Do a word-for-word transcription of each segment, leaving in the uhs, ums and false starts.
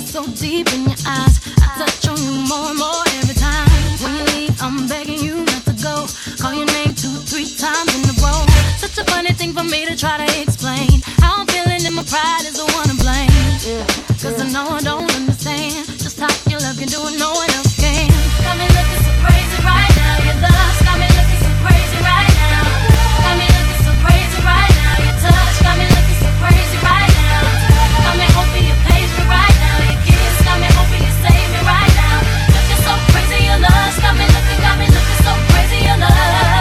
so deep in your eyes. I touch on you more and more every time. When you leave, I'm begging you not to go. Call your name two, three times in a row. Such a funny thing for me to try to explain. How I'm feeling and my pride is the one to blame. Cause I know I don't understand just how your love can do it, no one else can. Got me looking so crazy right now. Your love's got me looking so crazy right now. Got me looking so crazy right now. Your touch got me looking so crazy right now. Got me hoping you page me right now. Your kiss got me hoping you save me right now. Looking so crazy, your love's got me looking, got me looking so crazy, your love.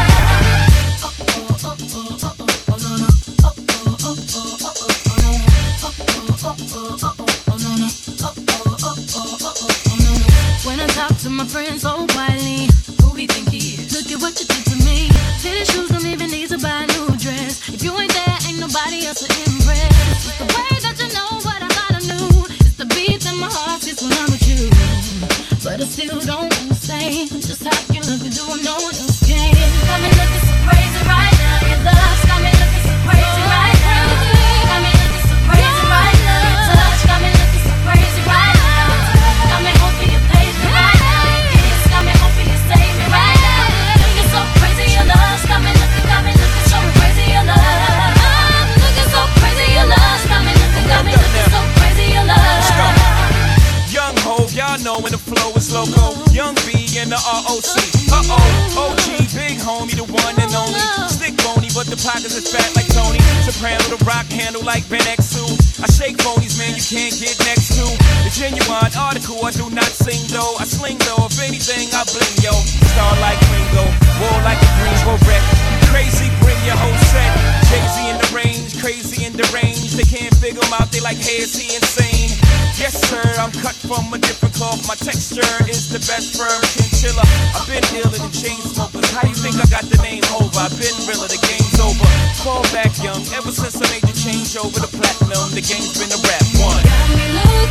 When I talk to my friends so quietly, who he think he is? Look at what you did to me. Fitted shoes don't even need to buy a new dress. If you ain't there, ain't nobody else to impress. It's the way that you know what I thought I knew. It's the beat that my heart gets when I'm with you. But I still don't understand just how you look and do what no one else can. Got me looking so crazy right now. Your love's got me looking so crazy right now. Got me looking so crazy right now. Your touch got me looking so crazy right now. Got me hoping you page me right now. Your kiss got me hoping you save me right now. Looking so crazy, your love's got me looking, got me looking so crazy, your love. Looking so crazy, your love's got me looking, got me looking so crazy, your love. Young Ho, y'all know when the flow is loco. Young B and the R O C. Uh-oh, O G, big homie, the one and only. Stick bony, but the pockets is fat like Tony. Soprano, the rock handle like Ben X two. I shake phonies, man, you can't get next to. The genuine article, I do not sing though. I sling though, if anything, I bling yo. Star like Ringo, war like a Greensboro wreck. Crazy, bring your whole set. Jay-Z in the range, crazy in the range. They can't figure him out, they like, hey, is he insane? Yes, sir, I'm cut from a different cloth. My texture is the best firm chinchilla. I've been iller than chain smokers. How you think I got the name over? I've been realer, the game's over. Fall back young, ever since I made the change over the platinum. The game's been a rap one. Got me looking